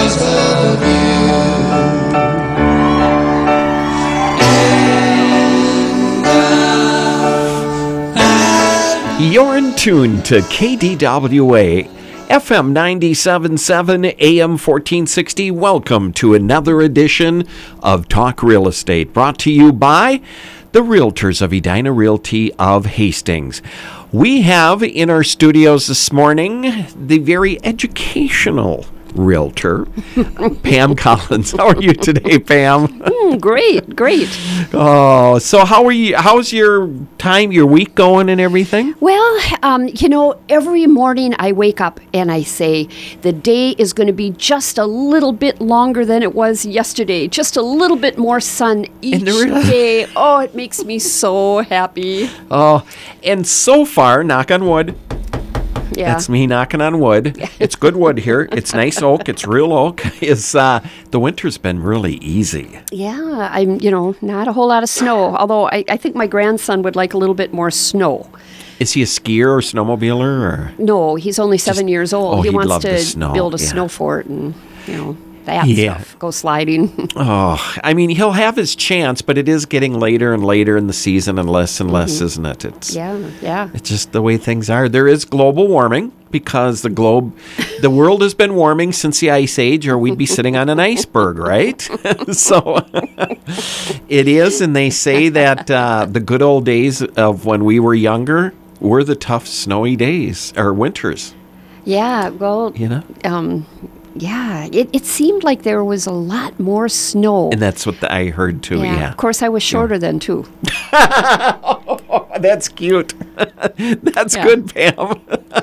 You're in tune to KDWA, FM 97.7, AM 1460. Welcome to another edition of Talk Real Estate, brought to you by the Realtors of Edina Realty of Hastings. We have in our studios this morning the very educational realtor, Pam Collins. How are you today, Pam? Great. Oh, so how are you? How's your time, your week going and everything? Well, every morning I wake up and I say the day is going to be just a little bit longer than it was yesterday. Just a little bit more sun each day. Oh, it makes me so happy. Oh, and so far, knock on wood. Yeah. That's me knocking on wood. It's good wood here. It's nice oak. It's real oak. The winter's been really easy. Yeah, I'm, not a whole lot of snow. Although I think my grandson would like a little bit more snow. Is he a skier or snowmobiler? Or? No, he's only 7 years old. He wants to build a snow fort and, that stuff. Go sliding. Oh, I mean, he'll have his chance, but it is getting later and later in the season and less, isn't it? It's just the way things are. There is global warming because the world has been warming since the Ice Age, or we'd be sitting on an iceberg, right? So it is, and they say that the good old days of when we were younger were the tough, snowy days, or winters. Yeah, well, yeah, it seemed like there was a lot more snow. And that's what I heard, too, yeah. Of course, I was shorter then, too. That's cute. That's good, Pam.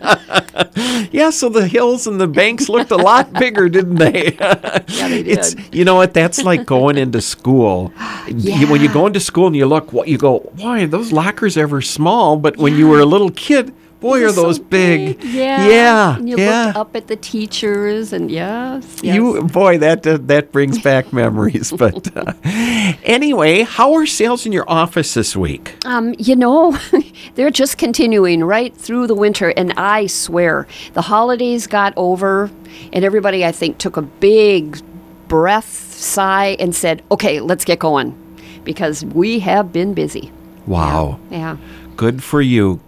Yeah, so the hills and the banks looked a lot bigger, didn't they? Yeah, they did. You know what? That's like going into school. When you go into school and you look, you go, boy, those lockers ever small. But when you were a little kid, boy, are those so big. Yeah. And you look up at the teachers and yes. Boy, that brings back memories. But anyway, how are sales in your office this week? They're just continuing right through the winter. And I swear, the holidays got over and everybody, I think, took a big breath, sigh, and said, okay, let's get going because we have been busy. Wow. Yeah. Good for you.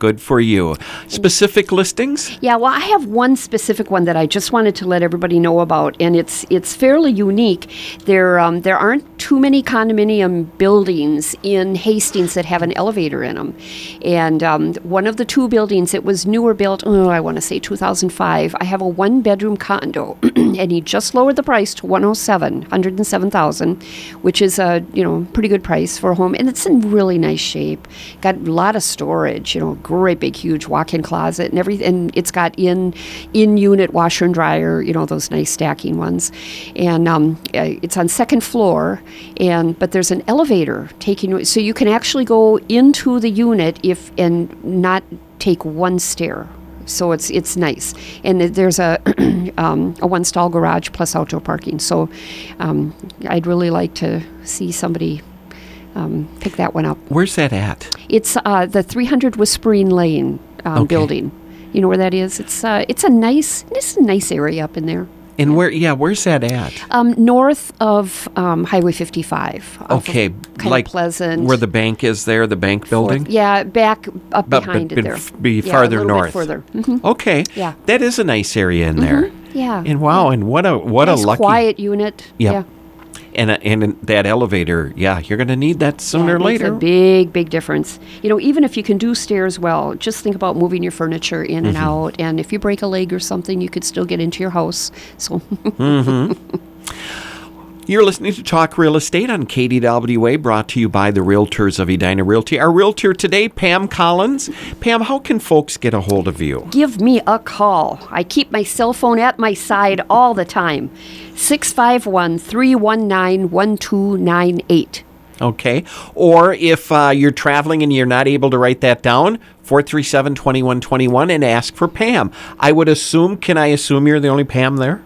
Specific listings? Yeah, well, I have one specific one that I just wanted to let everybody know about, and it's fairly unique. There aren't too many condominium buildings in Hastings that have an elevator in them. And one of the two buildings, it was newer built, I want to say 2005. I have a one-bedroom condo, and he just lowered the price to $107,000, which is a pretty good price for a home, and it's in really nice shape. Got a lot of storage, great big huge walk-in closet and everything. And it's got in-unit washer and dryer, those nice stacking ones. And it's on second floor, but there's an elevator taking you, so you can actually go into the unit and not take one stair. So it's nice, and there's a one-stall garage plus outdoor parking. So I'd really like to see somebody pick that one up. Where's that at? It's the 300 Whispering Lane building. You know where that is? It's a nice area up in there. And where's that at? North of Highway 55. Okay, like Pleasant. Where the bank is there, the bank building? Back up behind it there. Be farther north. Bit further. Mm-hmm. Okay. Yeah. That is a nice area in there. Yeah. And wow, and what a lucky quiet unit. Yep. Yeah. And that elevator, you're going to need that sooner or later. It's a big difference. Even if you can do stairs well, just think about moving your furniture in and out. And if you break a leg or something, you could still get into your house. So. You're listening to Talk Real Estate on KDWA, brought to you by the Realtors of Edina Realty. Our realtor today, Pam Collins. Pam, how can folks get a hold of you? Give me a call. I keep my cell phone at my side all the time. 651-319-1298. Okay. Or if you're traveling and you're not able to write that down, 437-2121 and ask for Pam. Can I assume you're the only Pam there?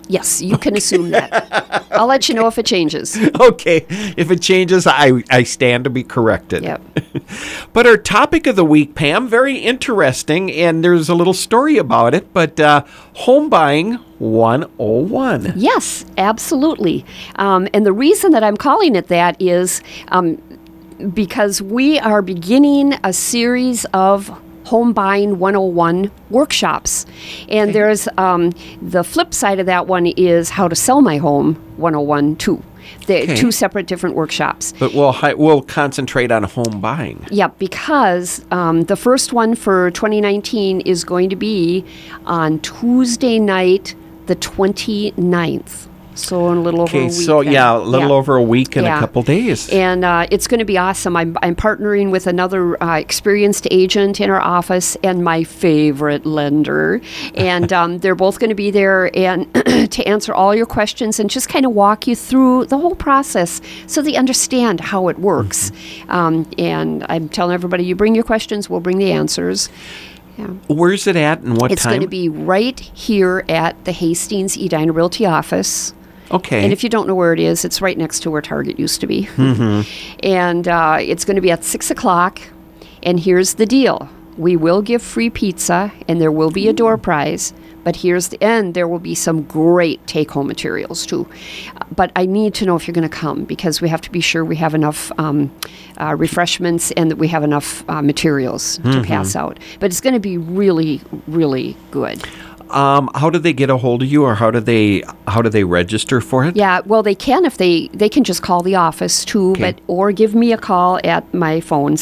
Yes, you can assume that. I'll let you know if it changes. Okay. If it changes, I stand to be corrected. Yep. But our topic of the week, Pam, very interesting, and there's a little story about it, but home buying 101. Yes, absolutely. And the reason that I'm calling it that is because we are beginning a series of Home Buying 101 workshops. And there's the flip side of that one is How to Sell My Home 101 too. They're two separate different workshops. But we'll concentrate on home buying. Yeah, because the first one for 2019 is going to be on Tuesday night, the 29th. So in a little over a week. So a little over a week and a couple days. And it's going to be awesome. I'm partnering with another experienced agent in our office and my favorite lender. And they're both going to be there and to answer all your questions and just kind of walk you through the whole process so they understand how it works. And I'm telling everybody, you bring your questions, we'll bring the answers. Yeah. Where's it at and what time? It's going to be right here at the Hastings Edina Realty office. Okay. And if you don't know where it is, it's right next to where Target used to be. And it's going to be at 6 o'clock. And here's the deal. We will give free pizza, and there will be a door prize. But here's the end. There will be some great take-home materials, too. But I need to know if you're going to come, because we have to be sure we have enough refreshments and that we have enough materials to pass out. But it's going to be really, really good. How do they get a hold of you, or how do they register for it? Yeah, well, they can if they can just call the office too, or give me a call at my phone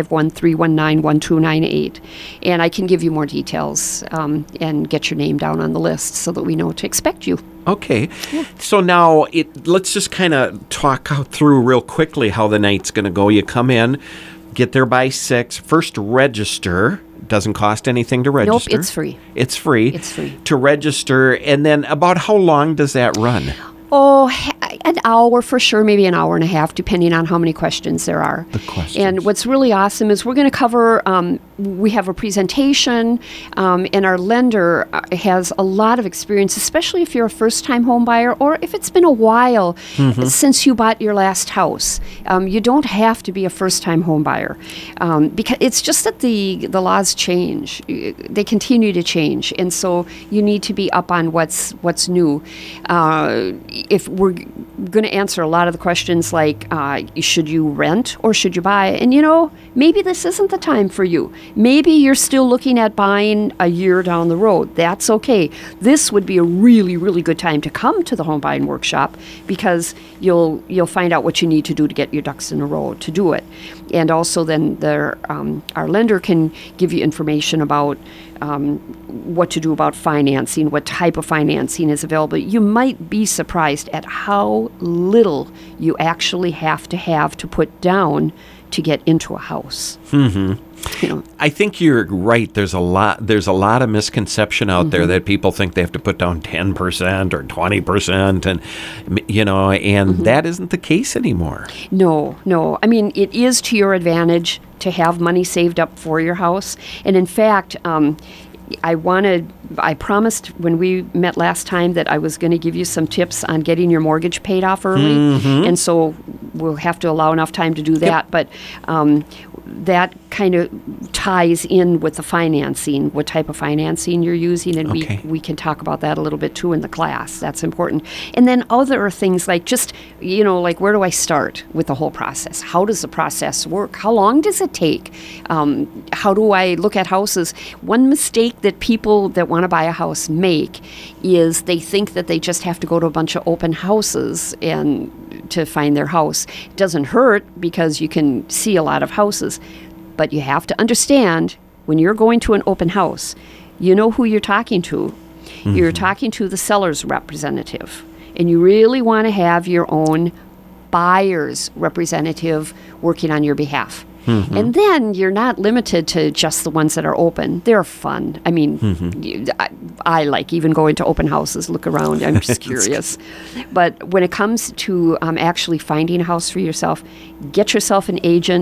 651-319-1298, and I can give you more details and get your name down on the list so that we know to expect you. Okay. Yeah. So now let's just kind of talk out through real quickly how the night's going to go. You come in, get there by 6, first register. Doesn't cost anything to register. Nope, it's free. It's free. It's free. To register. And then about how long does that run? Oh, an hour for sure, maybe an hour and a half, depending on how many questions there are. The questions. And what's really awesome is we're going to cover, we have a presentation, and our lender has a lot of experience, especially if you're a first-time home buyer or if it's been a while since you bought your last house. You don't have to be a first-time home buyer because it's just that the laws change. They continue to change, and so you need to be up on what's new. If we're going to answer a lot of the questions like, should you rent or should you buy? And, maybe this isn't the time for you. Maybe you're still looking at buying a year down the road. That's okay. This would be a really, really good time to come to the home buying workshop because you'll find out what you need to do to get your ducks in a row to do it. And also then our lender can give you information about what to do about financing, what type of financing is available. You might be surprised at how little you actually have to put down to get into a house. I think you're right. There's a lot of misconception out there that people think they have to put down 10% or 20%, and that isn't the case anymore. No. I mean, it is to your advantage to have money saved up for your house. And in fact, I promised when we met last time that I was going to give you some tips on getting your mortgage paid off early. And so we'll have to allow enough time to do that. Yep. But that kind of ties in with the financing, what type of financing you're using. And we can talk about that a little bit too in the class. That's important. And then other things like just, like where do I start with the whole process? How does the process work? How long does it take? How do I look at houses? One mistake that people that want to buy a house make is they think that they just have to go to a bunch of open houses and to find their house. It doesn't hurt because you can see a lot of houses, but you have to understand when you're going to an open house, you know who you're talking to. You're talking to the seller's representative, and you really want to have your own buyer's representative working on your behalf. And then you're not limited to just the ones that are open. They're fun. I mean, I like even going to open houses, look around. I'm just curious. But when it comes to actually finding a house for yourself, get yourself an agent.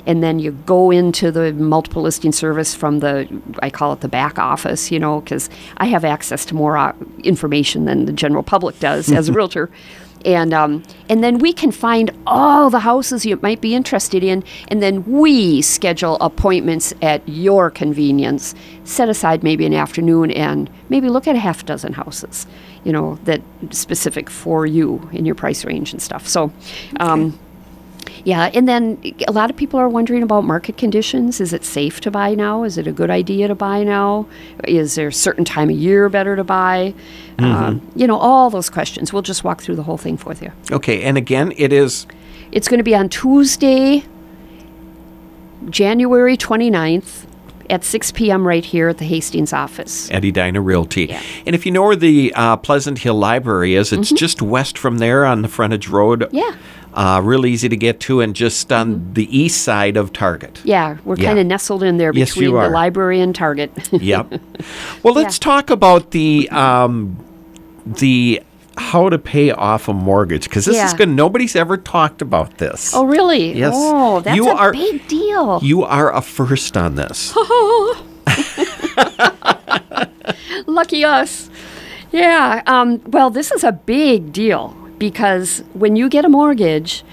and then you go into the multiple listing service from I call it the back office, because I have access to more information than the general public does as a realtor. And then we can find all the houses you might be interested in, and then we schedule appointments at your convenience. Set aside maybe an afternoon and maybe look at a half dozen houses, that specific for you in your price range and stuff. So, yeah, and then a lot of people are wondering about market conditions. Is it safe to buy now? Is it a good idea to buy now? Is there a certain time of year better to buy? All those questions. We'll just walk through the whole thing with you. Okay, and again, it's going to be on Tuesday, January 29th at 6 p.m. right here at the Hastings office. At Edina Realty. Yeah. And if you know where the Pleasant Hill Library is, it's just west from there on the frontage road. Yeah. Real easy to get to, and just on the east side of Target. Yeah, we're kind of nestled in there Yes, between you the are. library and Target. Yep. Well, let's talk about the how to pay off a mortgage, because this is good. Nobody's ever talked about this. Oh, really? Yes. Oh, that's a big deal. You are a first on this. Lucky us. Yeah. Well, this is a big deal because when you get a mortgage,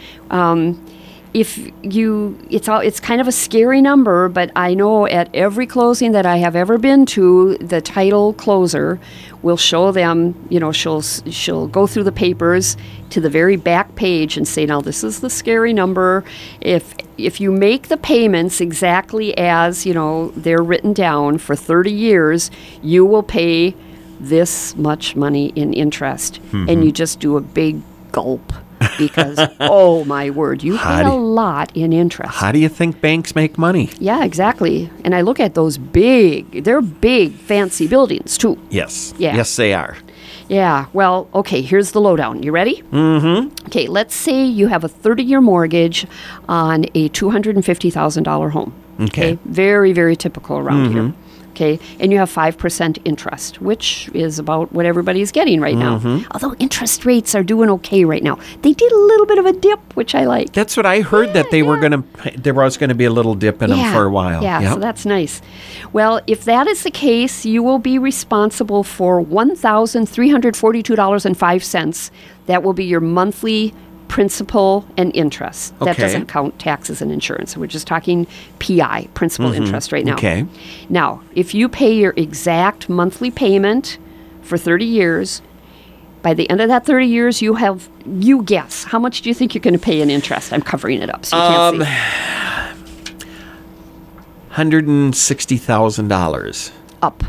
it's kind of a scary number, but I know at every closing that I have ever been to, the title closer will show them, she'll go through the papers to the very back page and say, now this is the scary number. If you make the payments exactly as, they're written down for 30 years, you will pay this much money in interest. And you just do a big gulp. Because, oh my word, you pay a lot in interest. How do you think banks make money? Yeah, exactly. And I look at those they're big, fancy buildings, too. Yes. Yeah. Yes, they are. Yeah, well, okay, here's the lowdown. You ready? Mm-hmm. Okay, let's say you have a 30-year mortgage on a $250,000 home. Okay. Very, very typical around here. Okay, and you have 5% interest, which is about what everybody's getting right now. Although interest rates are doing okay right now. They did a little bit of a dip, which I like. That's what I heard, that there was going to be a little dip in them for a while. Yeah, so that's nice. Well, if that is the case, you will be responsible for $1,342.05. That will be your monthly principal and interest. That doesn't count taxes and insurance. We're just talking PI, principal interest right now. Okay. Now, if you pay your exact monthly payment for 30 years, by the end of that 30 years, you guess. How much do you think you're going to pay in interest? I'm covering it up so you can't see. $160,000. Up.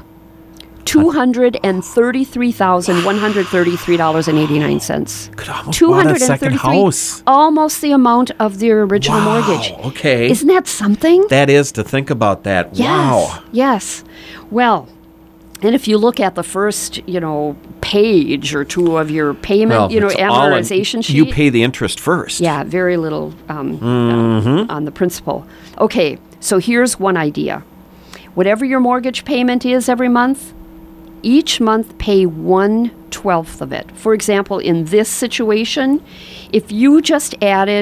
$233,133.89. Could almost bought a second house. Almost the amount of their original mortgage. Okay. Isn't that something? That is, to think about that. Yes, Wow. Yes. Well, and if you look at the first, page or two of your payment, it's amortization sheet. You pay the interest first. Yeah, very little on the principal. Okay, so here's one idea. Whatever your mortgage payment is every month, each month pay 1/12 of it. For example, in this situation, if you just added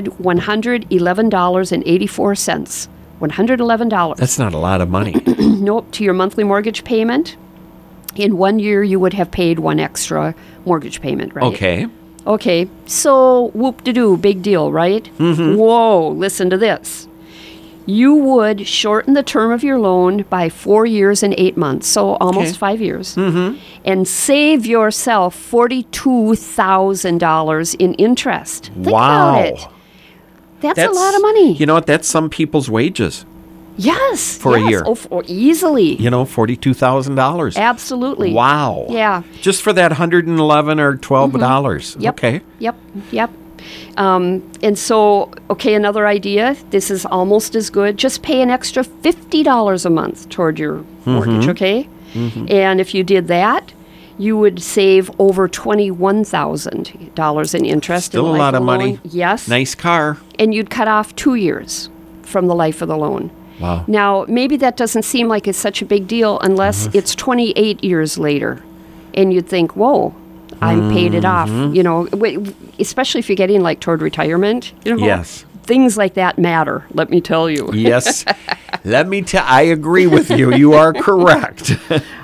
$111.84, $111. That's not a lot of money. Nope, to your monthly mortgage payment, in 1 year you would have paid one extra mortgage payment, right? Okay, so whoop-de-doo, big deal, right? Whoa, listen to this. You would shorten the term of your loan by 4 years and 8 months, so almost 5 years, and save yourself $42,000 in interest. Think about it. That's a lot of money. You know what? That's some people's wages. Yes. For a year. Oh, easily. $42,000. Absolutely. Wow. Yeah. Just for that $111 or $12. Yep. Okay. Yep. And so, another idea, this is almost as good. Just pay an extra $50 a month toward your mortgage, okay? And if you did that, you would save over $21,000 in interest. Still a lot of money. Yes. Nice car. And you'd cut off 2 years from the life of the loan. Wow. Now, maybe that doesn't seem like it's such a big deal unless it's 28 years later. And you'd think, whoa, I paid it off, especially if you're getting like toward retirement, Yes. things like that matter, let me tell you. Yes. I agree with you. You are correct.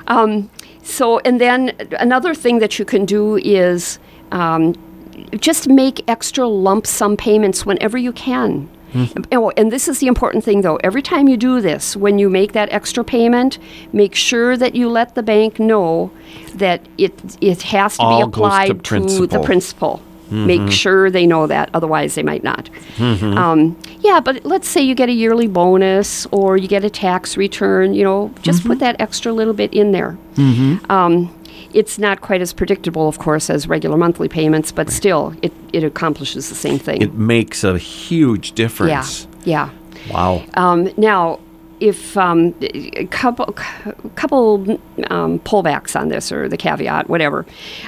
So, and then another thing that you can do is just make extra lump sum payments whenever you can. And this is the important thing, though. Every time you do this, when you make that extra payment, make sure that you let the bank know that it has to be applied to the principal. Make sure they know that. Otherwise, they might not. But let's say you get a yearly bonus or you get a tax return. Just put that extra little bit in there. It's not quite as predictable, of course, as regular monthly payments, but still, it accomplishes the same thing. It makes a huge difference. Yeah. Wow. Now, if a couple pullbacks on this, or the caveat, whatever.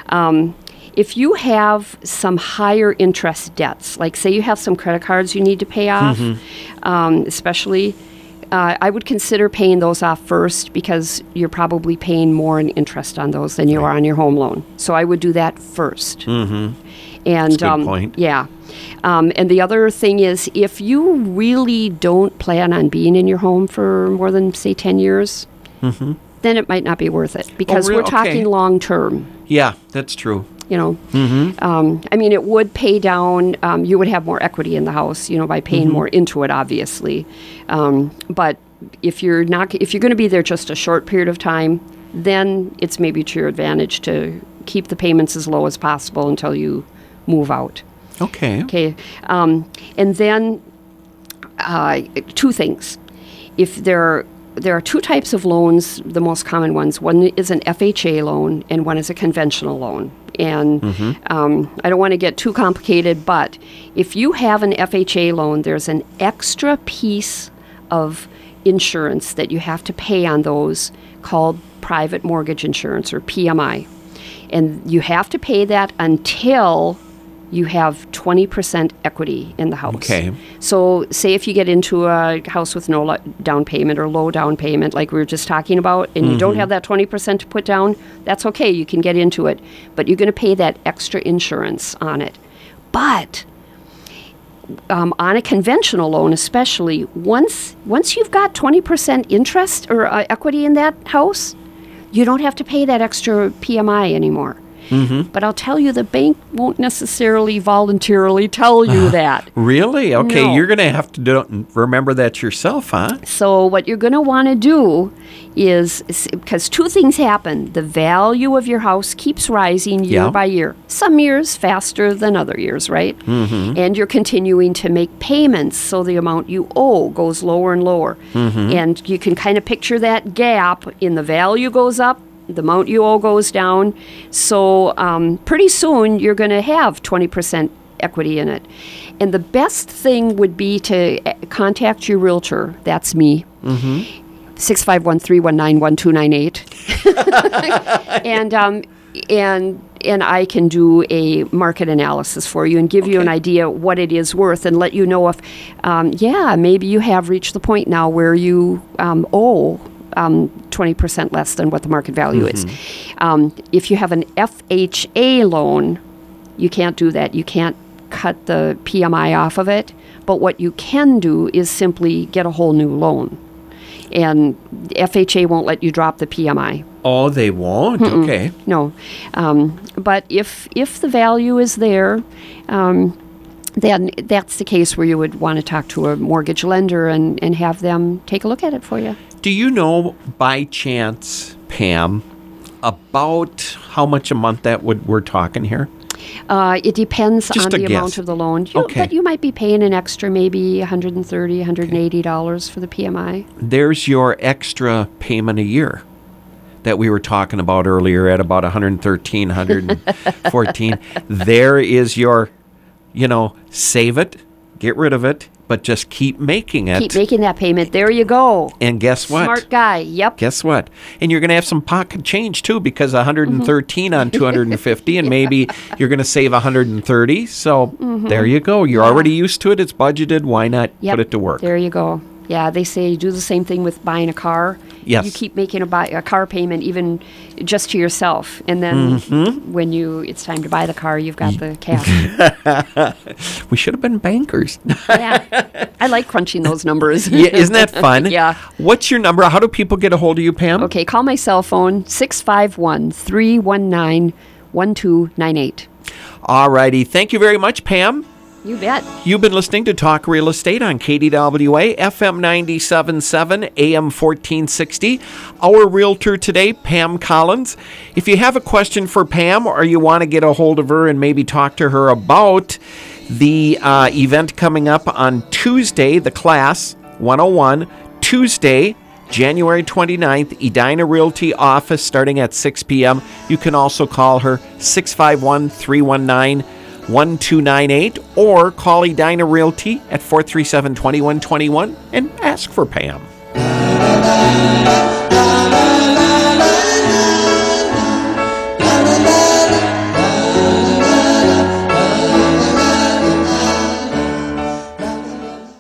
If you have some higher interest debts, like say you have some credit cards you need to pay off, especially, I would consider paying those off first, because you're probably paying more in interest on those than you are on your home loan. So I would do that first. And that's a good point. Yeah. And the other thing is, if you really don't plan on being in your home for more than, say, 10 years, then it might not be worth it, because we're talking long term. Yeah, that's true. I mean, it would pay down. You would have more equity in the house, by paying more into it, obviously. But if you're going to be there just a short period of time, then it's maybe to your advantage to keep the payments as low as possible until you move out. Okay. And then two things. If there are two types of loans, the most common ones. One is an FHA loan and one is a conventional loan. And I don't want to get too complicated, but if you have an FHA loan, there's an extra piece of insurance that you have to pay on those called private mortgage insurance, or PMI. And you have to pay that until you have 20% equity in the house. Okay. So say if you get into a house with no down payment or low down payment, like we were just talking about, and you don't have that 20% to put down, that's okay. You can get into it. But you're going to pay that extra insurance on it. But on a conventional loan especially, once you've got 20% interest or equity in that house, you don't have to pay that extra PMI anymore. But I'll tell you, the bank won't necessarily voluntarily tell you that. Really? Okay, No. You're going to have to remember that yourself, huh? So what you're going to want to do is, because two things happen. The value of your house keeps rising year by year. Some years faster than other years, right? And you're continuing to make payments, so the amount you owe goes lower and lower. And you can kind of picture that gap in the value goes up, the amount you owe goes down. So pretty soon you're going to have 20% equity in it. And the best thing would be to contact your realtor. That's me. 651-319-1298. And I can do a market analysis for you and give you an idea what it is worth, and let you know if, maybe you have reached the point now where you owe 20% less than what the market value is. If you have an FHA loan, you can't do that. You can't cut the PMI off of it. But what you can do is simply get a whole new loan. And FHA won't let you drop the PMI. Oh, they won't? Okay. No. But if the value is there, then that's the case where you would want to talk to a mortgage lender and have them take a look at it for you. Do you know by chance, Pam, about how much a month we're talking here? It depends Just on a the guess. amount of the loan. Okay. But you might be paying an extra maybe $130, $180 for the PMI. There's your extra payment a year that we were talking about earlier at about 113, 114. There is your, save it, get rid of it, but just keep making it. Keep making that payment. There you go. And guess what? Smart guy. Yep. Guess what? And you're going to have some pocket change too, because 113 on 250, and maybe you're going to save 130. So there you go. You're already used to it. It's budgeted. Why not put it to work? There you go. Yeah, they say do the same thing with buying a car. Yes. You keep making a car payment even just to yourself. And then when it's time to buy the car, you've got the cash. We should have been bankers. Yeah. I like crunching those numbers. Yeah, isn't that fun? Yeah. What's your number? How do people get a hold of you, Pam? Okay, call my cell phone, 651-319-1298. All righty. Thank you very much, Pam. You bet. You've been listening to Talk Real Estate on KDWA, FM 97.7, AM 1460. Our realtor today, Pam Collins. If you have a question for Pam or you want to get a hold of her and maybe talk to her about the event coming up on Tuesday, the Class 101, Tuesday, January 29th, Edina Realty office starting at 6 p.m. You can also call her 651-319-1298 or call Edina Realty at 437-2121 and ask for Pam.